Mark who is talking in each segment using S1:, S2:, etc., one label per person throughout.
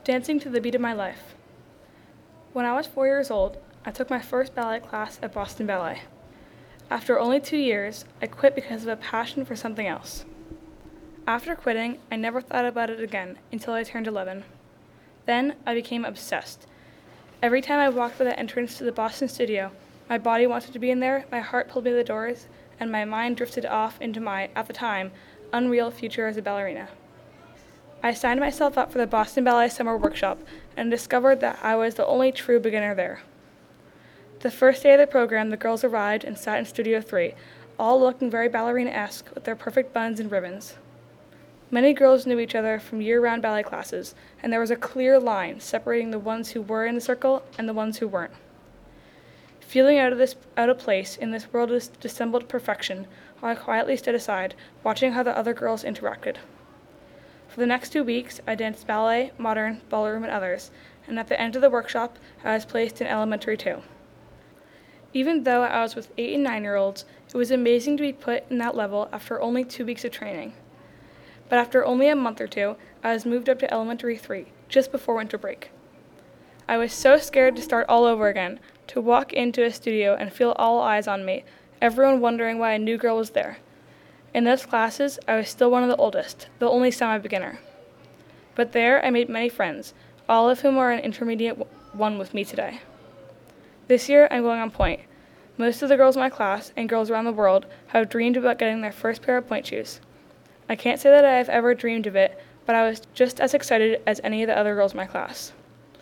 S1: Dancing to the beat of my life. When I was 4 years old, I took my first ballet class at Boston Ballet. After only 2 years, I quit because of a passion for something else. After quitting, I never thought about it again until I turned 11. Then, I became obsessed. Every time I walked by the entrance to the Boston studio, my body wanted to be in there, my heart pulled me to the doors, and my mind drifted off into my, at the time, unreal future as a ballerina. I signed myself up for the Boston Ballet Summer Workshop and discovered that I was the only true beginner there. The first day of the program, the girls arrived and sat in Studio 3, all looking very ballerina-esque with their perfect buns and ribbons. Many girls knew each other from year-round ballet classes, and there was a clear line separating the ones who were in the circle and the ones who weren't. Feeling out of place in this world of dissembled perfection, I quietly stood aside, watching how the other girls interacted. For the next 2 weeks, I danced ballet, modern, ballroom, and others, and at the end of the workshop, I was placed in elementary 2. Even though I was with 8 and 9-year-olds, it was amazing to be put in that level after only 2 weeks of training. But after only a month or two, I was moved up to elementary 3, just before winter break. I was so scared to start all over again, to walk into a studio and feel all eyes on me, everyone wondering why a new girl was there. In those classes, I was still one of the oldest, the only semi-beginner. But there, I made many friends, all of whom are an intermediate one with me today. This year, I'm going on point. Most of the girls in my class, and girls around the world, have dreamed about getting their first pair of pointe shoes. I can't say that I have ever dreamed of it, but I was just as excited as any of the other girls in my class.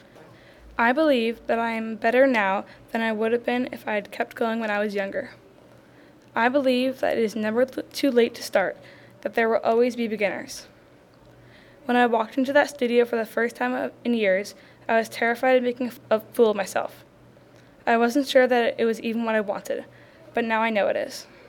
S1: I believe that I am better now than I would have been if I had kept going when I was younger. I believe that it is never too late to start, that there will always be beginners. When I walked into that studio for the first time in years, I was terrified of making a fool of myself. I wasn't sure that it was even what I wanted, but now I know it is.